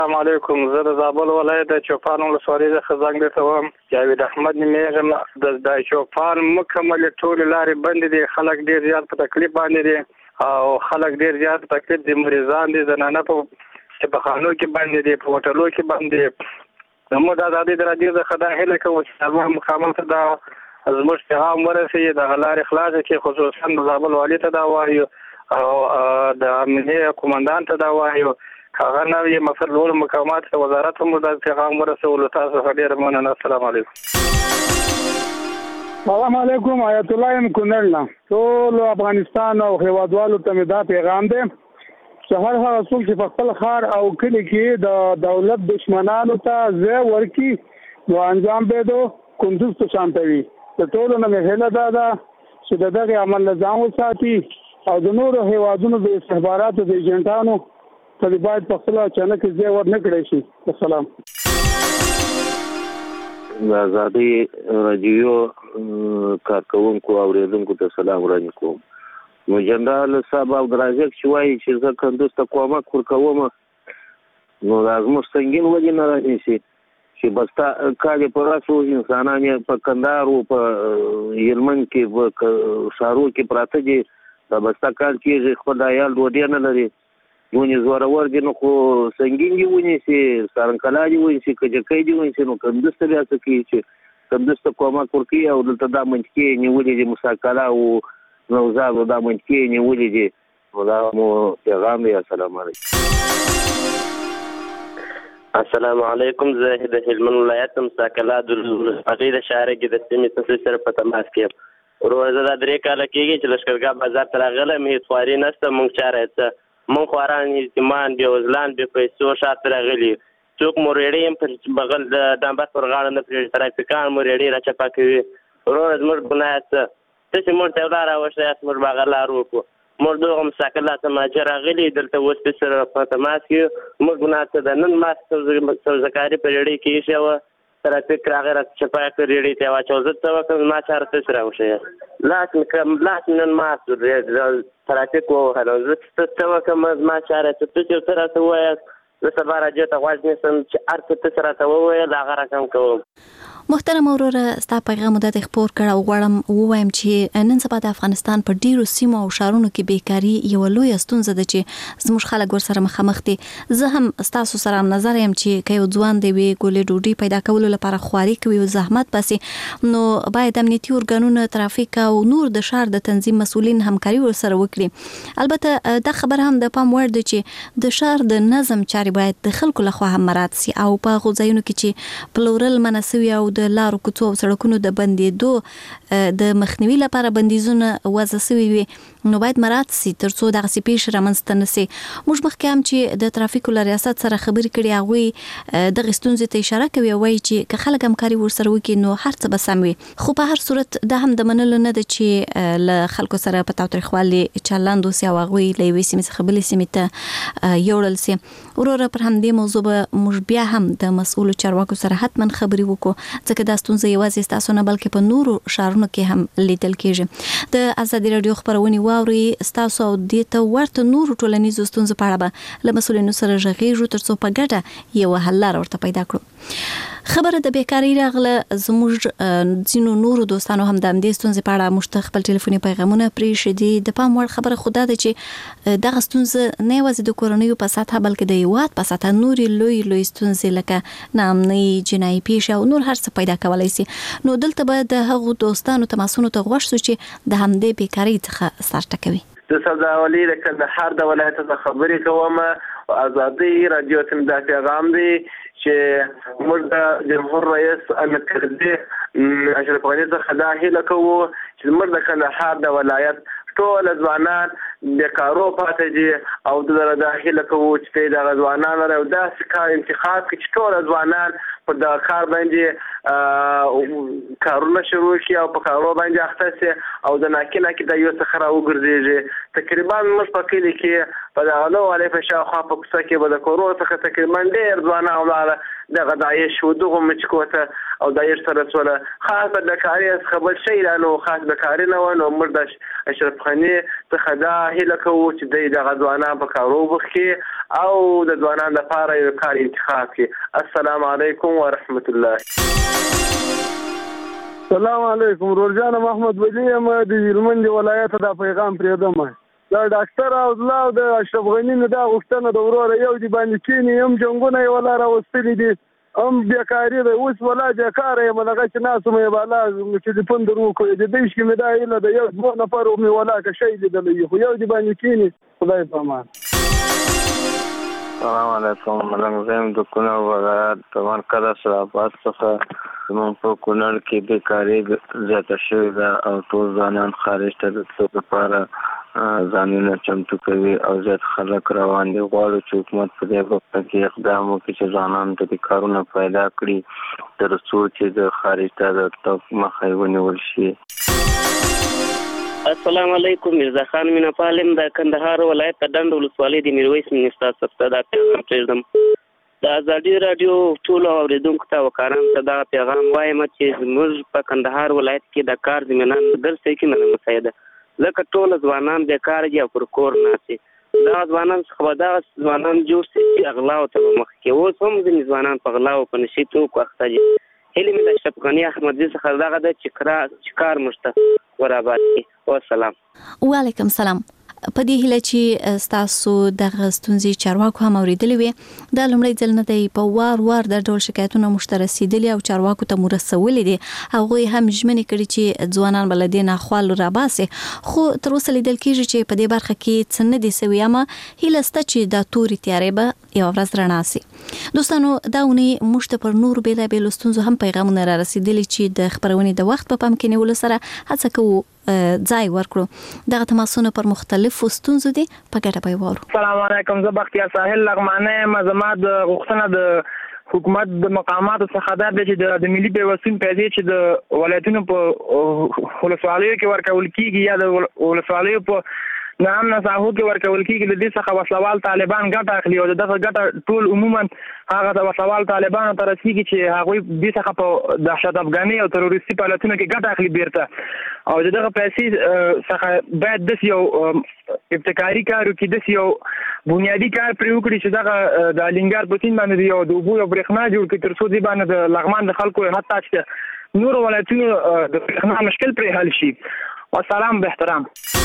السلام علیکم. زه د زابل ولایت د چوپان ولسوالۍ څخه زنګ درته وم. جاوید احمد نومیږم. د چوپان مکملې ټولې لارې بندې دي. خلک ډېر زیات په تکلیف باندې دي او خلک ډېر زیات په تکلیف دي. مریضان دي، زنانه په خانو کې باندې دي، په هوټلو کې باندې. زموږ د ازادۍ د راډیو څخه دا هیله کوو چې زموږ مقامات ته دا زموږ پیغام ورسېږي، دغه لارې خلاصې کړي. خصوصا د زابل والي ته دا وایو او د امنیه قومندان ته دا وایو. هغه نوې مسلول مقامات ته وزارت هم د پیغام ورسولو. تاسو ډېر مننه. السلام علیکم. السلام علیکم. آیت الله ام کونړ. ټول افغانستان او هیوادوالو ته دا پیغام دی چې هر هغه څوک چې په خپل ښار او کلي کې د دولت دشمنانو ته ځای ورکړي نو انجام به دو کندوز ته شانتوي. د ټولو نه مې هیله دا ده چې د دغه عمل نه ځان وساتي او د نورو هیوادونو د استخباراتو د ایجنټانو ته باید په خپل اچانک ځای ورنه کړی شي. السلام. د ازادۍ راډیو کارکوونکو او اوریدونکو ته سلام وړاندې کوم. نو جنرال صاحب عبدالرزاق چې وایي چې زه کندوز ته کومک ورکوم نو دا زموږ سنګین ولې نه رانیسي چې بستا کالې په راسو انسانان یې په کندهار او په هلمند کې په ښارو کې پراته دي. دا بستا کال کېږي خپل عیال ډوډۍ نه لري. ونې زورور دي نو خو سنګین دي ونیسي، سارنکلا دي ونیسي، کجکۍ دي ونیسي. نو کندوز ته بیا څه کوي چې کندوز ته کومک ورکوي او دلته دا منطقې نیولې دي مساکلا او نوزاد دا منطقې نیولې دي. نو دا مو پیغام دی. السلام علیکم. السلام علیکم. زه د هلمند ولایت مساکلا د هغې د شاعرۍ کې د سیمې تاسو سره په تماس کې یم. ورور زه دا 3 کاله کېږي چې لښکرګاه بازار ته راغلم. هېڅ خواري نشته. موږ چاره څه من خواران یتیمان بې وزلان بې پیسو شاته راغلي. څوک مو ریړۍ هم په بغل د ډامبر پر غاړه نه پرېږدي. ترافیکان مو ریړۍ راچپه کوي. وروره زموږ ګناه څه؟ تاسې موږ ته یو لار راوښته یاست، موږ به هغه لار وکړو. موږ دغه مساکلا ته مهاجر راغلي دلته اوس پې سره په تماس کې. موږ ګناه څه ده؟ نن ما سوزکاري په ریړۍ کې ایښې وه. ترافیک راغی راته چپه کړ، ریړۍ ته یې واچوه. زه څه وکړم؟ ما چاره تاسې راوښه یاست. لاس مې نن مات شو. ترافیک ووهلم. زه څه وکړم؟ ما چاره څه؟ تاسې یو څه راته ووایاست. زه سبا راډیو ته غوږ نیسم چې هر څه تاسې راته وویل هغه رقم کوم. محترم وروره، ستا پیغام د خپور کړه او غواړم ووایم چې نن سبا د افغانستان په ډیرو سیمو او ښارونو کې بیکاري یو لویه ستونزه ده چې زموږ خلک ورسره مخامخ دي. زه هم ستاسو سره نظر یم چې که یو ځوان دی وي ګولې ډوډۍ پیدا کولو لپاره خواري کوي او زحمت باسي نو باید امنیتي ارګانونه، ترافیک او نور د ښار د تنظیم مسؤلین همکاري ورسره وکړي. البته دا خبر هم د پام وړ دی چې د ښار د نظم چارې باید د خلکو لخوا هم مراعات سي او په هغو ځایونو کې چې پلورل منع سوي او د لارو کوڅو او سړکونو د بندېدو د مخنیوي لپاره بندیزونه وضع سوي وي نو باید مراعات سي ترڅو دغسې پیښې رامنځته نه سي. موږ مخکې هم چې د ترافیکو له ریاست سره خبرې کړې هغوی دغې ستونزې ته اشاره کوي او وایي چې که خلک همکاري ورسره وکړي نو هر څه به سم وي. خو په هر صورت دا هم د منلو نه ده چې له خلکو سره په تاوتریخوالي چلند وسي او هغوی له یوې سیمې څخه بلې سیمې ته یوړل سي. وروره پر همدې موضوع به موږ بیا هم د مسؤلو چارواکو سره حتما خبرې وکړو ځکه دا ستونزه یوازې ستاسو نه بلکې په نورو ښارونو کې هم لیدل کېږي. د ازادي راډیو خپرونې واورئ ستاسو او دې ته ورته نورو ټولنیزو ستونزو په اړه به له مسؤلینو سره غږیږو ترڅو په ګډه یوه حل لاره ورته پیدا کړو. خبره د بیکارۍ راغله. زموږ ځینو نورو دوستانو هم د همدې ستونزې په اړه موږ ته خپل ټلیفوني پیغامونه پرېښي دي. د پام وړ خبره خو دا ده چې دغه ستونزه نه یوازې د کورنیو په سطحه بلکې د هېواد په سطحه نورې لوی ستونزې لکه ناامنۍ، جنایي پیښې او نور هر څه پیدا کولی سي. نو دلته به د هغو دوستانو تماسونو ته غوږ سو چې د همدې بیکارۍ څخه سر ټکوي. د سبزاولي د کندهار د ولایت څخه خبرې کوم. ازادي راډیو ته دا پیغام دی چې موږ د جمهور رئیس امیر کرزي اشرف غني څخه دا هیله کوو چې موږ د کندهار د ولایت ټول ځوانان بیکارو پاتې دي او دا هیله کوو چې د ځوانانو له داسې کار انتخاب کړي چې ټول ځوانان په د کار باندې کارونه شروع کړي او په کارو باندې اخته سي او د ناکینه کې د یو څخه راوګرځيږي. تقریبا موږ په کلی کې په دغه نو ولې په شاوخوا په کوڅه کې به د کورونو څخه تقریبا ډېر ځوانان ولاړه دغه داعش و دغه مچکو ته او داعش سره سوله خاص د کاري څخه بل شی لا نو خاص د کاري نه و نو موږ د اشرف غني څخه دا هیله کوو چې دغه ځوانان په کارو وبخي او د ځوانانو لپاره یو کار انتخاب کړي. السلام علیکم ورحمت الله. السلام علیکم. رورجان محمد ولی یم د هلمند ولایت د پیغام پرېدم. دا ډاکټر او الله د اشرف غني نه دا غوښتنه د وروره یو دی باندې کینی هم جنگونه یې ولا راوستلي دي هم بیکاري ده اوس ولا بیکاره یم دغه چې ناسو مې بالا ټلیفون در وکړی د دې شکې مې دا هیله ده یو دوه نفر مې ولا که شی لیدلی خو یو دی باندې کینی خدای په امان. السلام علیکم. ملنګ زیم د کونړ ولایت د مرکز اسلامآباد څخه زموږ په کونړ کې بیکاري زیاته شوې ده او ټول ځوانان خارج ته د تلو لپاره ځانونه چمتو کوي او زیات خلک روان دي. غواړو چې حکومت په دې باره کې اقدام وکړي چې ځوانانو ته د کارونه پیدا کړي تر څو چې د خارج ته د تګ مخه ونیول شي. السلام علیکم. مرزا خان مینا پالم د کندهار ولایت د ډنډ ولسوالۍ د میرویس منستا څخه دا پیغام پرېږدم. د ازادي رادیو ټول اوریدونکو ته وکړم ته دا پیغام وایم چې موږ په کندهار ولایت کې د کار زمینه درسته کې نه مساعده لکه ټول ځوانان بیکار دي او پر کور ناسي. دا ځوانان څخه دا ځوانان جوړ شي اغلا او ته مخ کې اوس هم د ځوانان په غلا او په نشي تو کوخته دي. هلي مې د اشرف غني احمدزي څخه دغه د چکار مشته ورابطي. والسلام. وعلیکم السلام. په دې هیله چې تاسو د غستونزي چارواکو هم اوریدلې وي دا لمړی ځل نه دی په وار د ډول شکایتونو مشترسیدلي او چارواکو ته مرسولې دي هغه هم ژمنې کړي چې ځوانان بلدین اخوال را باسي خو تر اوسه لیدل کیږي چې په دې برخه کې څه نه دي سوي اما هیله ست چې د توري تیارې به یو ورځ رڼا سي. دوستانو دا ونی مشته پر نور بیلابیل ستونزو هم پیغامونه را رسیدلي چې د خبرونې د وخت په پام کې نیول سره هڅه کوو ځای ورکړو دغه تماسونه پر مختلفو ستونزو دي په ګډه به وورو. السلام علیکم. زه بختیار ساحل لغمانه زما د غوښتنه د حکومت د مقاماتو څخه دا دی چې د ملي پیوستون پیسې چې د ولایتونو په ولسوالیو کې ورکول کیږي یا د ولسوالیو په نام نصاحو کې ورکول کیږي د دې څخه وسلوال طالبان ګټه اخلي او دغه ګټه ټول عموما هغه د وسلوال طالبانو ته رسیږي چې هغوی دې څخه په دهشت افغاني او تروریستي فعالیتونو کې ګټه اخلي بیرته او دغه پیسې څخه باید د یو ابتکاري کار وکړي د یو بنیادی کار پرې وکړي چې دغه د الینګار په سیند باندې یو د اوبو او برېښنا جوړ کړي تر څو دې باندې د لغمان د خلکو حتی چې نور ولایتونو د برېښنا مشکل پرې حل شي. والسلام باحترام.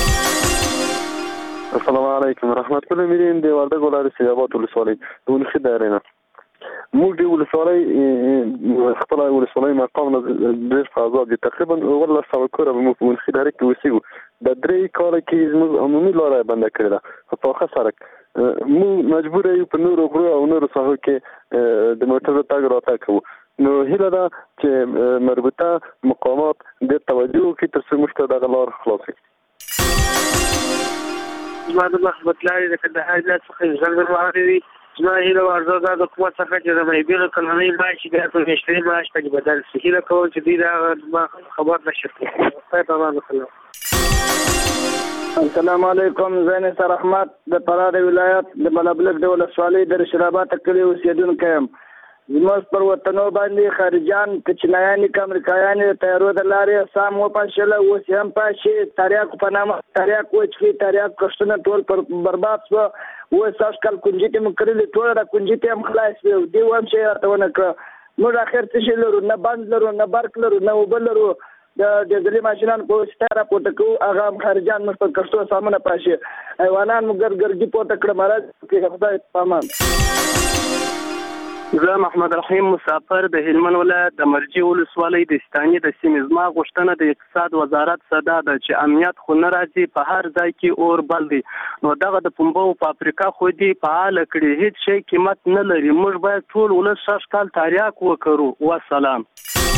السلام علیکم. رحمت الله میرین دی وردګ ولایت سیابات ولسوالۍ ولخي دایره موږ د ولسوالۍ خپل ولسوالۍ مقام ډېر فاضل دي تقریبا ولا سوکره موږ په ولخي دایره کې وسیو د درې کال کې موږ عمومي لارې بند کړل په خاصه سره موږ مجبور یو په نورو غرو او نورو ساحو کې د موټر تګ راتګ کوو. نو هیله ده چې مربوطه مقامات د توجه کوي تر څو موږ ته دغه لار خلاص کړي. زما د محمد لارې د کندهار څخه ځل ورغلي زما هیله ورځو د حکومت څخه چې د مېبیل کلنۍ معاش بیا په میاشتني معاش باندې بدل شي. هیله کوم چې دوی دا خبر نشي خدای په امان وکړي. السلام علیکم. زین سر احمد د فراه ولایت د بلبلک د ولسوالۍ د رشرابات کلی اوسیدونکی یم. زموږ پر وطنو باندې خارجان کچنایانې که امریکایانې د تیارو د لارې سام وپاشله اوس هم پاشي تریاکو په نامه تریاک وچکي تریاک کښتونه ټول پر برباد شوه. اوس سږ کال کنجیتې مو کړلې ټوله را کنجیتې هم خلاص شوې دې هم شی راته ونه کړه. موږ اخر څه شی لرو نه بند لرو نه برق لرو نه اوبه لرو د ډیزلي ماشینان په واسطه راپورته کوو هغه هم خارجان موږ په کښتو سامونه پاشي حیوانان مو ګرګرګي پورته کړه مرض کې خدای په امان. زه محمد رحیم مسافر د هلمند ولایت د مرجی ولسوالۍ د ستاني د سیمې زما غوښتنه د اقتصاد وزارت صدا ده چې امنیت خو نه راځي په هر ځای کې اور بل دی نو دغه د پنبو فابریکه خو دې فعال کړي هیڅ شی قیمت نه لري موږ باید ټول ولس شش کال تریاک وکړو. والسلام.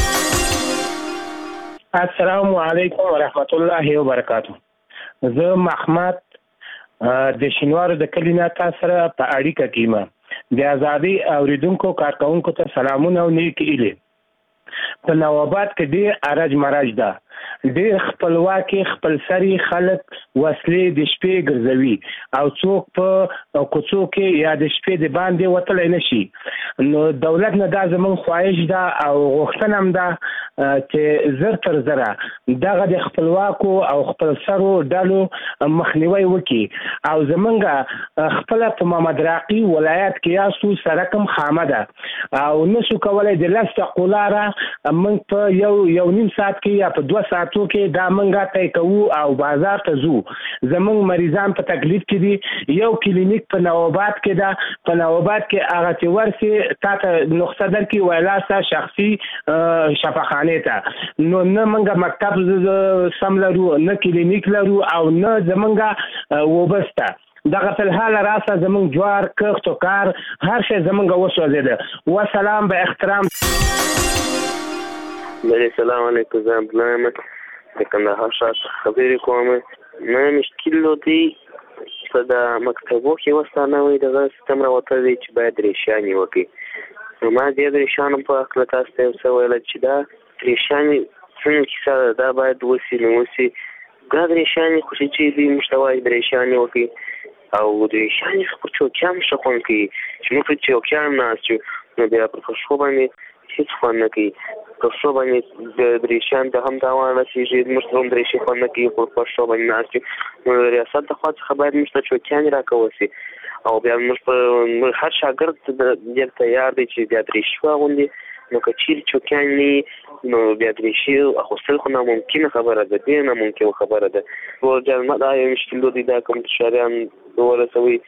السلام علیکم ورحمت الله وبرکاته. زه محمد د شینوار د کلینا تاسو سره په اړیکه کې یم. د ازادي اوریدونکو کارکونکو ته سلامونه او نیک ایله. په نواباد کې ډېر ارج مرج ده ډېر خپلواکي خپلسري خلک وسلې د شپې ګرځوي او څوک په کوڅو کې یا د شپې د باندې وتلی نشي. نو دولت نه دا زموږ خواهش ده او غوښتنه هم ده چې زر تر زره دغه د خپلواکو او خپلسرو ډلو مخنیوی وکړي او زمونږ خپله په محمد راقي ولایت کې یاستو سړک هم خامه ده او نشو کولی د 10 دقیقو لاره موږ په یو نیم ساعت کې یا په 2 ساعتو کې دا موږ طی کوو او بازار ته ځو. زموږ مریضان په تکلیف کې دي. یو کلینیک په نوآباد کې ده. په نوآباد کې هغه چې ورسې تا ته نقطه درکړي ویلا ستا شخصي شفاخانې ته. نو نه موږ مکتب سم لرو، نه کلینیک لرو او نه زمونږ وبسته. دغه فلحال راسه زمونږ جوار کښت و کار هر شی زمونږ وسوځېده. وسلام به احترام. السلام علیکم. زه عبدالله احمد د کندهار ښار څخه خبرې کوم. نه مشکل دی په د مکتبو کې اوس دا نوی دغه سیستم راوتلی دی چې باید ریشیانې وکړي. نو ما د ریشیانو په هکله تاسو ته یو څه ویله چې دا ریشیانې څنګه کیسه ده، دا باید وسي نو وسي. دا د ریشیانې خو چې دوی موږ ته وایي د ریشیانې وکړي او د ریشیانې په چوکیان ښه خوند کوي چې موږ په چوکیان ناست یو نو بیا پر پښو باندې هېڅ خوند نه کوي. پښو باندې د ریشیان ته هم تاوان رسېږي، موږ ته هم د ریشې خوند نه کوي خو پښو باندې ناست یو. نو د ریاست د خوا څخه باید موږ ته چوکیانې راکول شي او بیا موږ هر شاګرد ډېر تیار دی چې بیا د ریشې واغوندي. نو که چیرې چوکیان نه نو بیا د ریشې اخیستل خو ناممکنه خبره ده، ډېر ناممکنه خبره ده. ټول دا یو مشکل دی دا کوم شاریان ورسوي.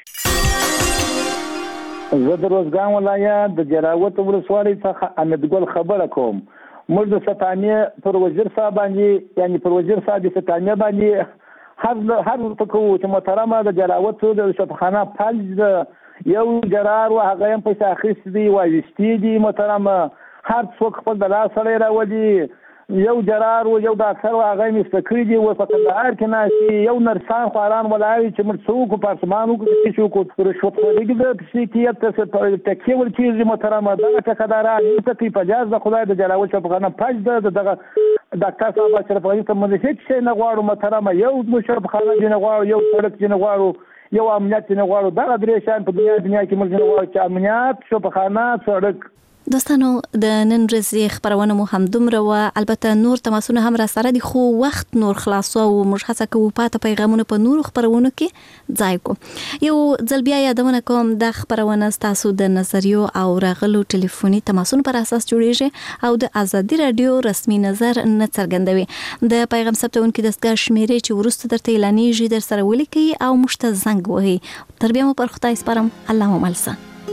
زه د روزګان ولایت د جلاوط ولسوالۍ څخه امیدګل خبره کوم. موږ د ستانیې پر وزیر صاحب باندې یعنی پر وزیر صاحب د ستانیې باندې هر ورته کوو چې محترمه د جلاوط د شفاخانه فلج یو جرار و هغه هم پیسې اخیستې دي وایستې دي. محترمه هر څوک خپل د لاس سړی راولي. یو جرار و یو ډاکټر و هغه یې مسته کړي دي. اوس په کندهار کې ناست یو نرسان خواران ولاړ چې موږ څه وکړو، پارسمان وکړو، څه وکړو، رشوتخوري د پسیکیت تکیې ول کېږي. محترمه دغه ټکداران هېڅ کوي په جاز د خدای د جلاوط شفاخانه فلج ده. دغه ډاکټر صاحب اشرف غني ته موږ هېڅ شی نه غواړو. محترمه یو شفاخانه دې نه غواړو، یو سړک دې نه غواړو، یو امنیت دې نه غواړو. دغه درې شیان په دنیا کې موږ نه غواړو چې امنیت، شفاخانه، سړک. دوستانو د نن ورځې خبرونه مو هم دومره و. البته نور تماسونه هم را سره دي خو وخت نور خلاصو او موږ هڅه کوو پاته پیغامونه په نورو خبرونو کې ځای کو. یو ځل بیا یادونه کوم د خبرونه تاسو د نظریو او راغلو ټلیفوني تماسونو پر اساس جوړیږي او د ازادي رادیو رسمي نظر نه څرګندوي. د پیغام ثبتونکو دستګاه شمیرې چې ورسته درته اعلانېږي در سره ولیکي او موږ ته زنګ وهي. تر بیا مو پر خدای سپارم. الله مو ملسه.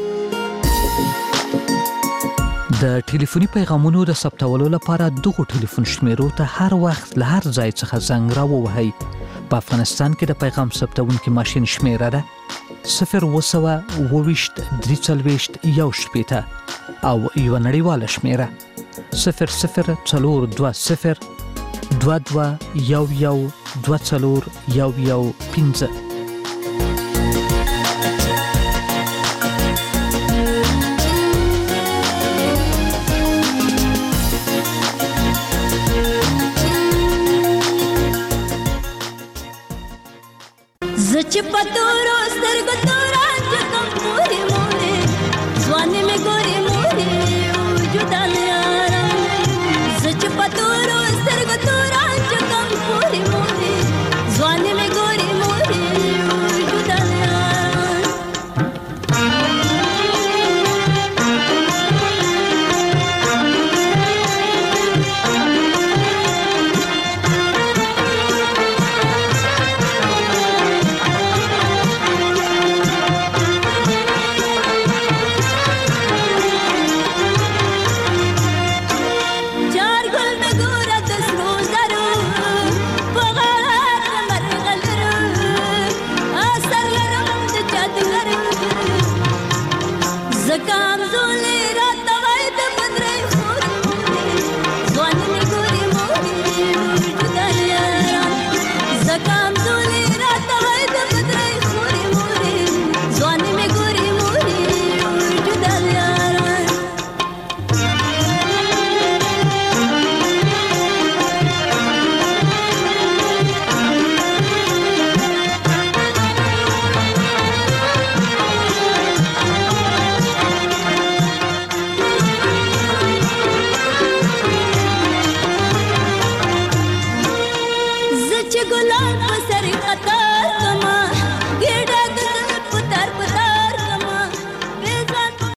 د ټلیفوني پیغامونو د ثبتولو لپاره دغه ټلیفون شمیرو ته هر وخت له هر ځای څخه زنګ راووهئ. په افغانستان کې د پیغام ثبتونکي ماشین شمیره ده 020 23 1 او یو نړیواله شمیره 0042 22 11 24 زچ پتورو سترګو توران جکم پوری موري ځواني مې ګوري موري وجودان یارم. زچ پتورو سترګو توران جکم پوری موري ځواني مې ګوري موري وجودان یارم. زکام زولې